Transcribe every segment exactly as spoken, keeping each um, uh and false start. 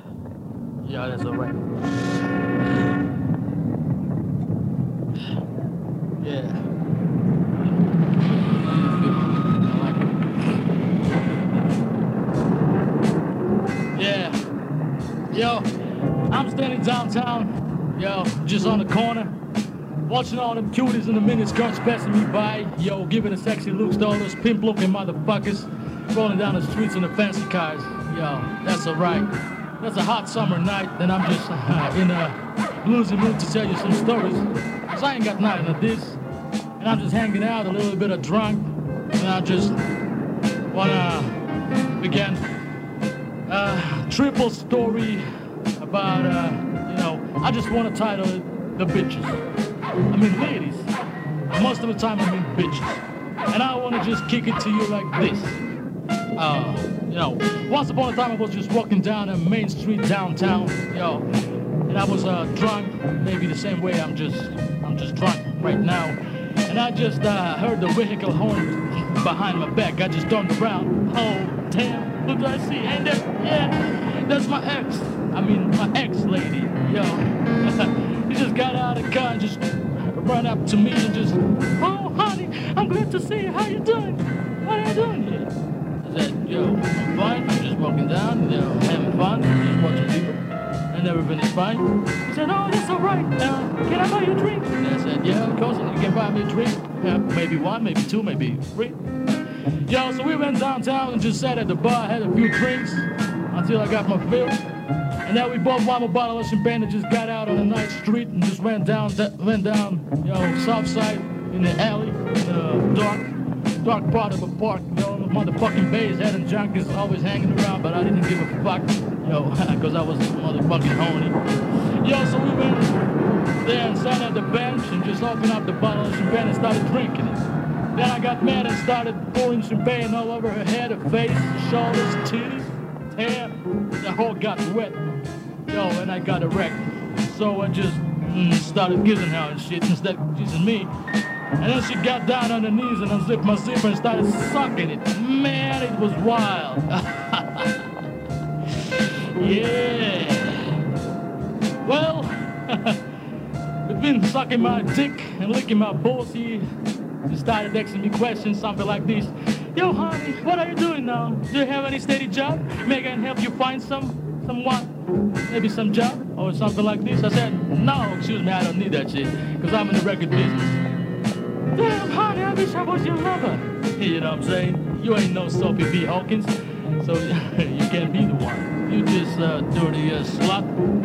Yeah, that's alright. Yeah. I like it. Yeah. Yo, I'm standing downtown. Yo, just on the corner. Watching all them cuties in the miniskirts passing me by. Yo, giving a sexy looks to all those pimp looking motherfuckers. Rolling down the streets in the fancy cars. Yo, that's alright. That's a hot summer night, and I'm just uh, in a bluesy mood to tell you some stories. Cause I ain't got nothing of this. And I'm just hanging out, a little bit of drunk. And I just wanna begin a triple story about, uh, you know, I just wanna title it The Bitches. I mean ladies. Most of the time I mean bitches. And I wanna just kick it to you like this. Uh, you know, once upon a time I was just walking down a main street downtown, yo, and I was uh, drunk, maybe the same way I'm just, I'm just drunk right now, and I just uh, heard the vehicle horn behind my back. I just turned around. Oh damn! Who do I see? Ain't there? Yeah, that's my ex. I mean my ex-lady, yo. He just got out of the car and just ran up to me and just, oh honey, I'm glad to see you. How you doing? What are you doing here? I said, yo, I'm fine, I'm just walking down, you know, having fun, just watching people, and everything is fine. He said, oh, that's all right, uh, can I buy you a drink? And I said, yeah, of course, you can buy me a drink, yeah, maybe one, maybe two, maybe three. Yo, so we went downtown and just sat at the bar, had a few drinks, until I got my fill, and then we bought one more bottle of champagne and just got out on a night street and just went down, went down, you know, south side, in the alley, in the dark, dark part of the park, you know, motherfucking bays, head and junkies always hanging around, but I didn't give a fuck, yo, because I was motherfucking horny. Yo, so we went there and sat at the bench and just opened up the bottle of champagne and started drinking it. Then I got mad and started pouring champagne all over her head, her face, shoulders, titties, hair. The whole got wet. Yo, and I got erect. So I just mm, started kissing her and shit instead of kissing me. And then she got down on her knees and unzipped my zipper and started sucking it. Man, it was wild. Yeah. Well, between sucking my dick and licking my balls, he started asking me questions, something like this. Yo, honey, what are you doing now? Do you have any steady job? Maybe I can help you find some, someone, maybe some job or something like this. I said, no, excuse me, I don't need that shit, because I'm in the record business. Damn, honey, I wish I was your lover. You know what I'm saying? You ain't no Sophie B. Hawkins, so you can't be the one. You just uh, dirty uh, slut.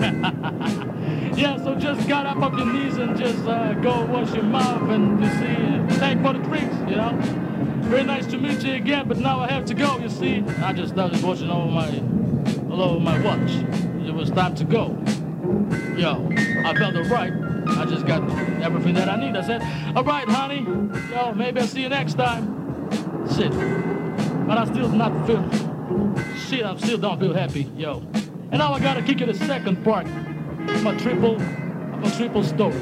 Yeah, so just got up off your knees and just uh, go wash your mouth and you see, thank for the drinks, you know? Very nice to meet you again, but now I have to go, you see? I just started watching over my, all over my watch. It was time to go. Yo, I felt it right. I just got everything that I need. I said, all right, honey. Yo, maybe I'll see you next time. Shit. But I still not feel, shit, I still don't feel happy, yo. And now I gotta kick it a second part. My triple, my triple story.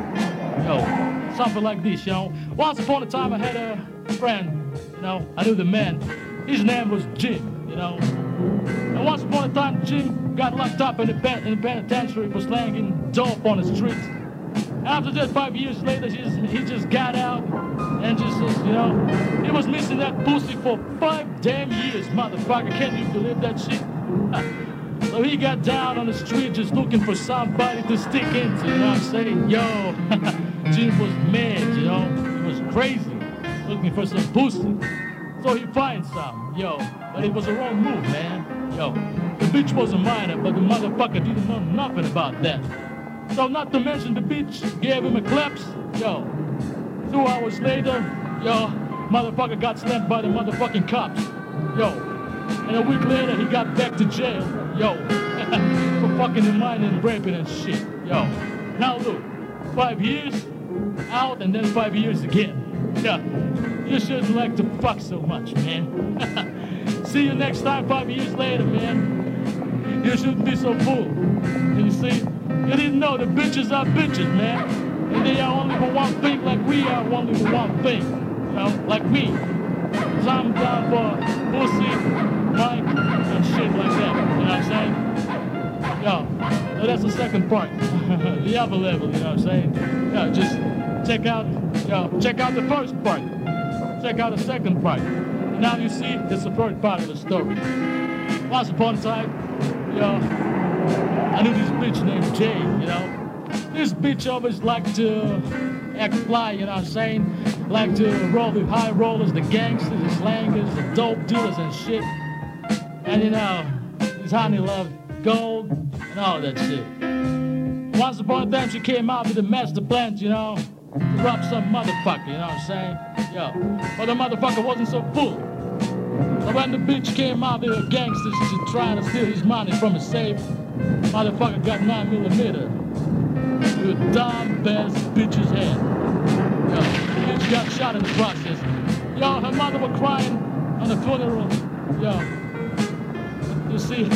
Yo, something like this, you know. Once upon a time I had a friend, you know, I knew the man. His name was Jim, you know. And once upon a time, Jim got locked up in the, pen, in the penitentiary for slanging dope on the streets. After that, five years later, he just, he just got out and just, you know, he was missing that pussy for five damn years, motherfucker. Can't you believe that shit? So he got down on the street just looking for somebody to stick into, you know what I'm saying? Yo, Jim was mad, you know, he was crazy, looking for some pussy. So he finds some, yo, but it was a wrong move, man. Yo, the bitch was a minor, but the motherfucker didn't know nothing about that. So not to mention the bitch gave him a claps, yo. Two hours later, yo, motherfucker got slapped by the motherfucking cops, yo. And a week later, he got back to jail, yo, for fucking the minor and raping and shit, yo. Now look, five years out and then five years again. Yeah, you shouldn't like to fuck so much, man. See you next time five years later, man. You shouldn't be so fool. You see? You didn't know the bitches are bitches, man. And they are only for one thing like we are only for one thing. You know, like me. Cause I'm down for pussy, Mike, and shit like that. You know what I'm saying? Yo, so that's the second part. The upper level, you know what I'm saying? Yo, just check out, yo, check out the first part. Check out the second part. And now you see, it's the third part of the story. Once upon a time, yo, I knew this bitch named Jay, you know? This bitch always liked to act fly, you know what I'm saying? Like to roll with high rollers, the gangsters, the slangers, the dope dealers and shit. And you know, this honey loved gold and all that shit. Once upon a time she came out with a master plan, you know, to rob some motherfucker, you know what I'm saying? Yo, but the motherfucker wasn't so fool. So when the bitch came out with her gangsters, she tried to steal his money from his safe. Motherfucker got nine millimeter. To a dumb ass bitch's head. Yo, the bitch got shot in the process. Yo, her mother was crying on the funeral. Yo, you see,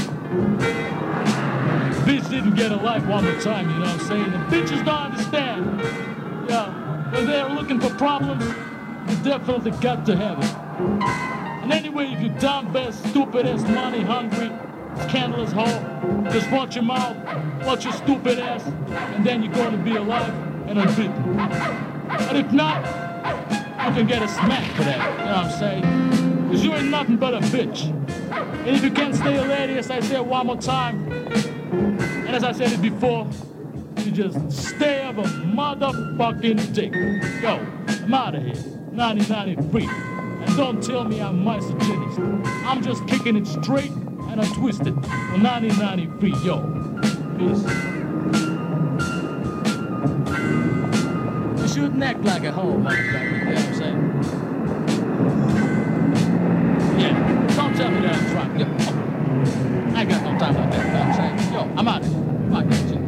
bitch didn't get a life one more time, you know what I'm saying? The bitches don't understand. Yo, when they're looking for problems, you definitely got to have it. And anyway, if you dumb ass, stupid ass, money hungry, scandalous hoe, just watch your mouth, watch your stupid ass, and then you're going to be alive and unbeaten. And if not, you can get a smack for that, you know what I'm saying? Because you ain't nothing but a bitch. And if you can't stay a lady, as I said one more time, and as I said it before, you just stay of a motherfucking dick. Yo, I'm out of here, nineteen ninety-three. And don't tell me I'm misogynist. I'm just kicking it straight and untwisted. For nineteen ninety-three, yo. Peace. You shouldn't act like a hoe, motherfucker. You know what I'm saying? Yeah, don't tell me that I'm drunk. Yo, I ain't got no time like that, you know what I'm saying? Yo, I'm out of here. Fuck that shit.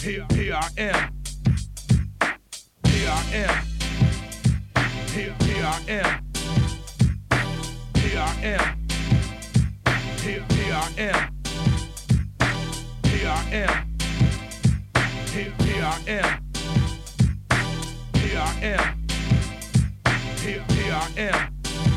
Here, here I am. Here I am. Here, here I am. Here I am. Here, here I am. Here I am. Here, here I am. Here I am. Here, here I am.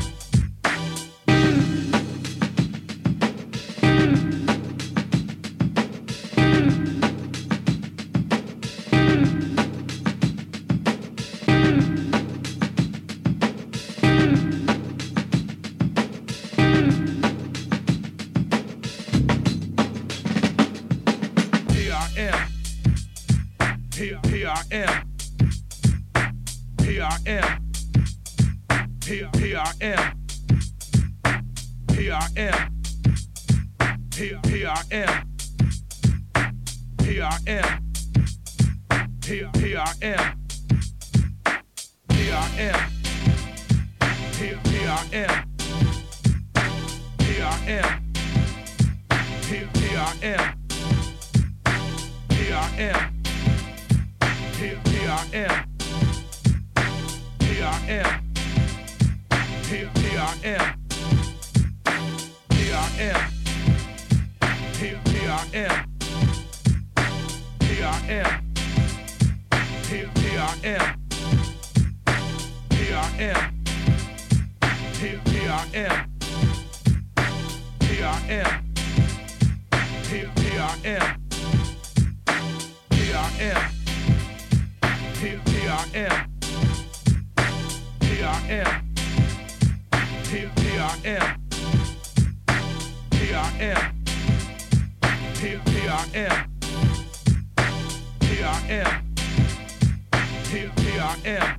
Here, here I am. Here I am. Here, here I am. Here I am. Here, here I am. Here I am. Here, here I am. Here I am. Here, here I am. Here I am. Here, here I am. Here I am. Here, here I am. Here I am. Here, here I am. Here I am. Here, here I am. Here I am. Here, here I am. Here I am. Here, here I am. Here I am. Here, here I am. Here I am. Here, here I am. Here I am. Here, here I am. Here I am. Here, here I am. Here I am. Here, here I am.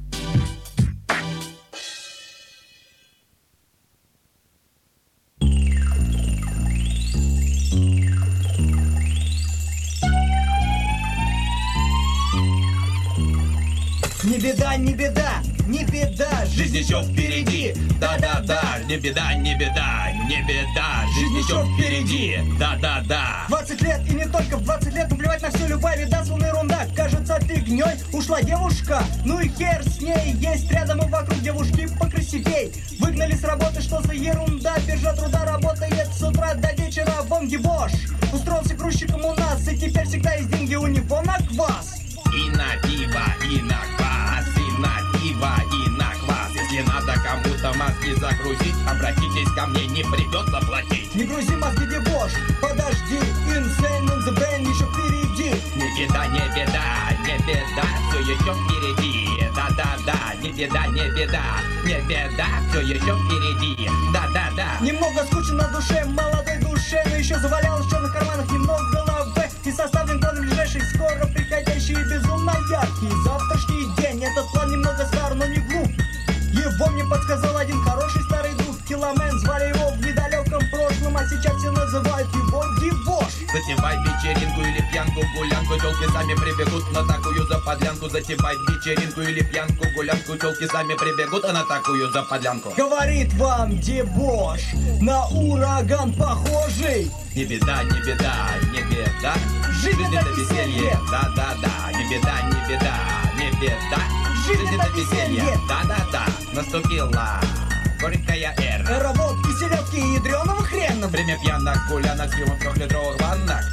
Не беда, не беда, не беда, жизнь еще впереди, да-да-да. Не беда, не беда, не беда, жизнь еще впереди, да-да-да. Двадцать лет и не только в двадцать лет, наплевать на все, любая беда, словно ерунда. Кажется фигней, ушла девушка, ну и хер с ней. Есть рядом и вокруг девушки покрасивей. Выгнали с работы, что за ерунда. Биржа труда работает с утра до вечера, вон дебош. Устроился грузчиком у нас, и теперь всегда есть деньги у него на квас. И на пиво, и на квас, и на пиво, и на квас. Если надо кому-то мозги загрузить, обратитесь ко мне, не придется платить. Не грузи мозги, дебош, подожди, insane in the brain еще впереди. Не беда, не беда, не беда, все еще впереди, да-да-да. Не беда, не беда, не беда, все еще впереди, да-да-да. Немного скучно на душе, молодой душе, но еще завалялось в черных карманах немного головы. И составлен план ближайший, скоро приходящий и безумно яркий. Завтрашний день, этот план немного стар, но не глуп. Его мне подсказал один хороший старый друг. Киломен, звали его в недалеком прошлом, а сейчас все называют его дебош. Затевай вечеринку или пьянку, гулянку, тёлки сами прибегут на такую заподлянку. Затевай вечеринку или пьянку, гулянку, тёлки сами прибегут на такую заподлянку. Говорит вам дебош, на ураган похожий. Не беда, не беда, не беда, Жизнь это веселье, да-да-да. Не беда, не беда, не беда, жизнь это веселье, да-да-да. Наступила горькая эра. Эра водки, селедки и ядреного хрена. Время пьянок, гулянок с пивом в трехлитровых банок.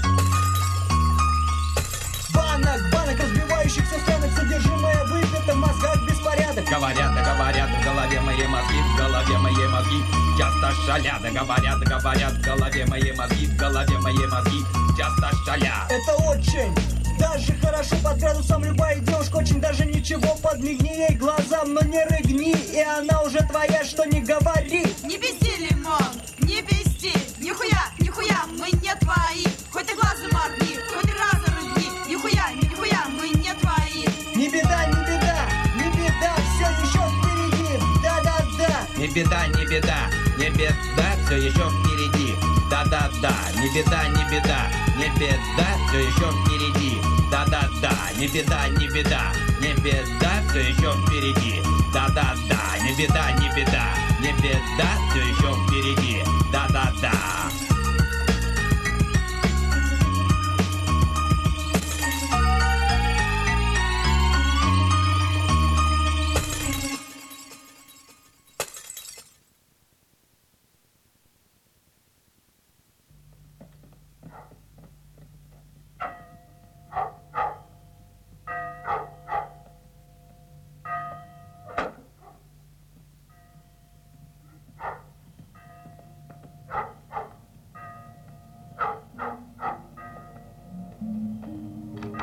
Банок, банок, разбивающихся стенок, содержимое выпито, в мозгах беспорядок. Говорят, да говорят, в голове моей мозги, в голове моей мозги часто шалят. Да говорят, да говорят, в голове моей мозги, в голове моей мозги часто шалят. Это очень даже хорошо под градусом. Любая девушка очень даже ничего. Подмигни ей глазам, но не рыгни, и она уже твоя, что не говори. Не бести, лимон, не бести. Нихуя, нихуя, мы не твои. Хоть ты глазом моргни, хоть раза рыгни. Нихуя, нихуя, мы не твои. Не беда, не беда, не беда, все еще впереди, да-да-да. Не беда, не беда, не беда, все еще впереди, да-да-да. Не беда, не беда, не беда, все еще впереди, да-да-да. Не беда, не беда, не беда, все еще впереди, да-да-да. Не беда, не беда, не беда, все еще впереди, да-да-да.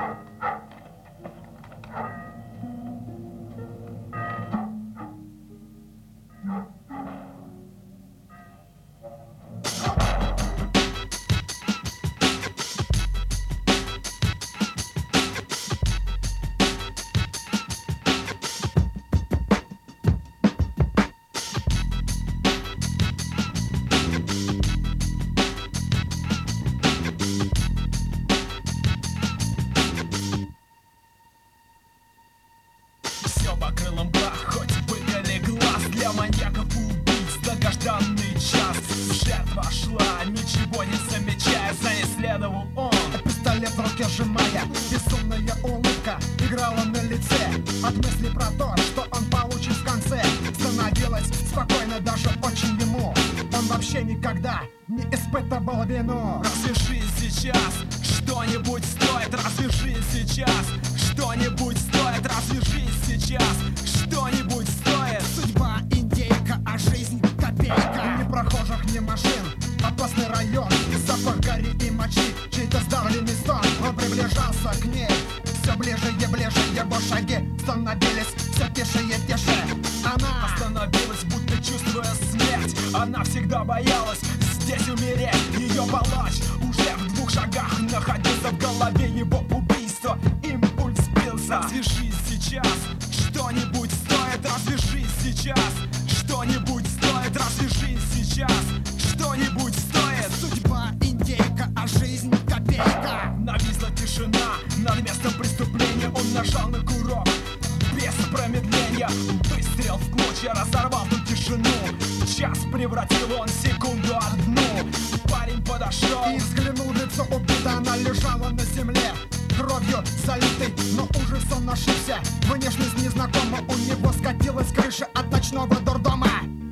Все покрыло мрак, хоть выколи глаз. Для маньяков и убийц долгожданный час. Жертва шла, ничего не замечая. За ней следовал он, пистолет в руке сжимая. Безумная улыбка играла на лице. От мысли про то, что он получит в конце, становилось спокойно даже очень ему. Он вообще никогда не испытывал вину. Разве жизнь сейчас что-нибудь стоит? Разве жизнь сейчас что-нибудь стоит? Разве жизнь сейчас что-нибудь стоит? Судьба индейка, а жизнь копейка. Ни прохожих, ни машин, опасный район. Запах гари и мочи, чей-то сдавленный стон. Он приближался к ней все ближе и ближе. Его шаги становились все тише и тише. Она остановилась, будто чувствуя смерть. Она всегда боялась здесь умереть. Ее палач уже в двух шагах находился. В голове его убийство, импульс бился. Разве жизнь сейчас что-нибудь стоит? Разве жизнь сейчас что-нибудь стоит? Разве жизнь сейчас что-нибудь стоит? судьба индейка, а жизнь копейка. Нависла тишина над местом преступления. Он нажал на курок без промедления. Выстрел в клочья разорвал ту тишину. Час превратил он в секунду одну. Парень подошел И взглянул в лицо убитой. Она лежала на земле, кровью залитой, но ужас он ошибся. Внешность незнакома, у него скатилась крыша от ночного дурдома.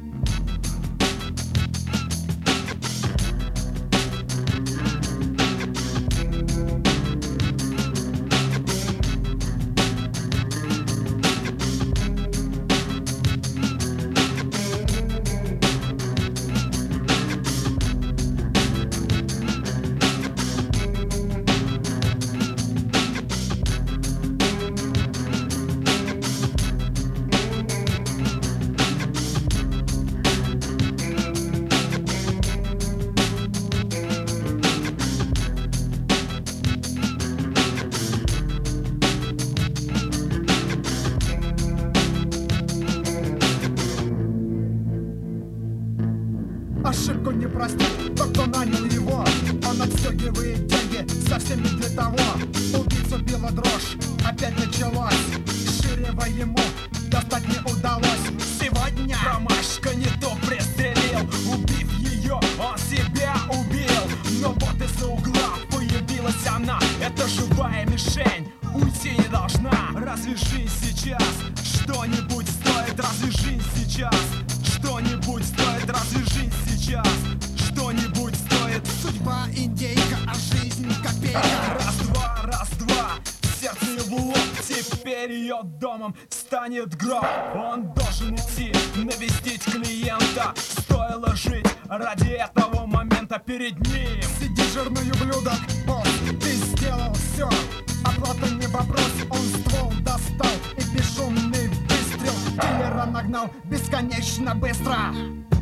Ошибку не простит тот, кто нанял его. Он отстегивает деньги совсем не для того. Убийцу била дрожь, опять началось. Ширева ему достать не удалось. Сегодня промашка, не то пристрелил. Убив ее, он себя убил. Но вот из-за угла появилась она. Это живая мишень, уйти не должна. Разве жизнь сейчас что-нибудь стоит? Разве жизнь сейчас что-нибудь стоит? Разве жизнь сейчас что-нибудь стоит? судьба индейка, а жизнь копейка. Раз-два, раз-два, сердце в лоб. Теперь ее домом станет гроб. Он должен идти навестить клиента. Стоило жить ради этого момента перед ним. Сиди, жирный ублюдок, босс, ты сделал все. Оплата не вопрос, он ствол достал. И бесшумный выстрел киллера нагнал бесконечно быстро.